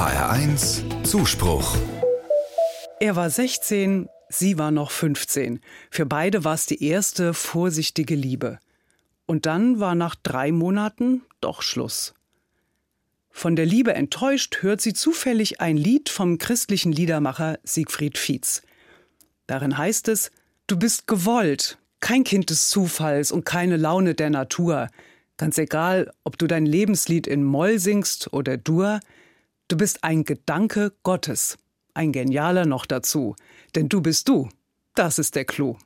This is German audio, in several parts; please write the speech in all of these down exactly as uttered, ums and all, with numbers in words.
H R eins Zuspruch. Er war sechzehn, sie war noch fünfzehn. Für beide war es die erste vorsichtige Liebe. Und dann war nach drei Monaten doch Schluss. Von der Liebe enttäuscht hört sie zufällig ein Lied vom christlichen Liedermacher Siegfried Fietz. Darin heißt es: Du bist gewollt, kein Kind des Zufalls und keine Laune der Natur. Ganz egal, ob du dein Lebenslied in Moll singst oder Dur, du bist ein Gedanke Gottes, ein genialer noch dazu, denn du bist du, das ist der Clou.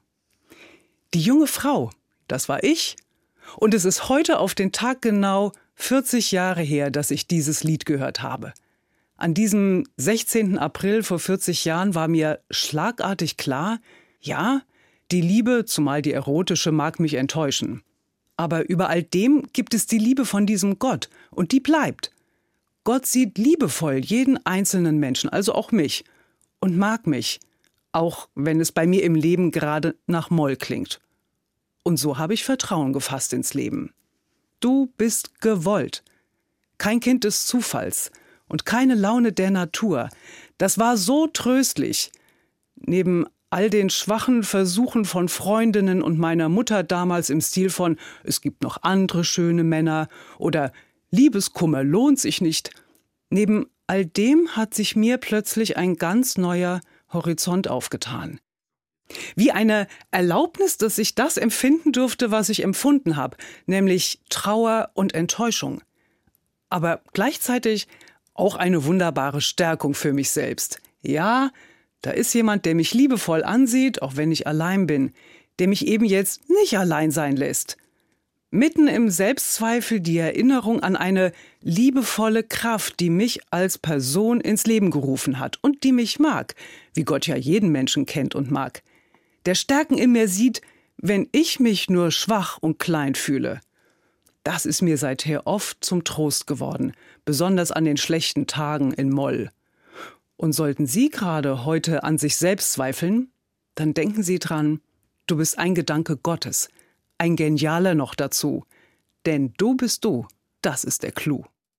Die junge Frau, das war ich, und es ist heute auf den Tag genau vierzig Jahre her, dass ich dieses Lied gehört habe. An diesem sechzehnten April vor vierzig Jahren war mir schlagartig klar, ja, die Liebe, zumal die erotische, mag mich enttäuschen. Aber über all dem gibt es die Liebe von diesem Gott, und die bleibt. Gott sieht liebevoll jeden einzelnen Menschen, also auch mich, und mag mich, auch wenn es bei mir im Leben gerade nach Moll klingt. Und so habe ich Vertrauen gefasst ins Leben. Du bist gewollt. Kein Kind des Zufalls und keine Laune der Natur. Das war so tröstlich. Neben all den schwachen Versuchen von Freundinnen und meiner Mutter damals im Stil von »Es gibt noch andere schöne Männer« oder »Liebeskummer lohnt sich nicht«, neben all dem hat sich mir plötzlich ein ganz neuer Horizont aufgetan. Wie eine Erlaubnis, dass ich das empfinden durfte, was ich empfunden habe, nämlich Trauer und Enttäuschung. Aber gleichzeitig auch eine wunderbare Stärkung für mich selbst. Ja, da ist jemand, der mich liebevoll ansieht, auch wenn ich allein bin, der mich eben jetzt nicht allein sein lässt. Mitten im Selbstzweifel die Erinnerung an eine liebevolle Kraft, die mich als Person ins Leben gerufen hat und die mich mag, wie Gott ja jeden Menschen kennt und mag. Der Stärken in mir sieht, wenn ich mich nur schwach und klein fühle. Das ist mir seither oft zum Trost geworden, besonders an den schlechten Tagen in Moll. Und sollten Sie gerade heute an sich selbst zweifeln, dann denken Sie dran, du bist ein Gedanke Gottes, ein genialer noch dazu. Denn du bist du, das ist der Clou.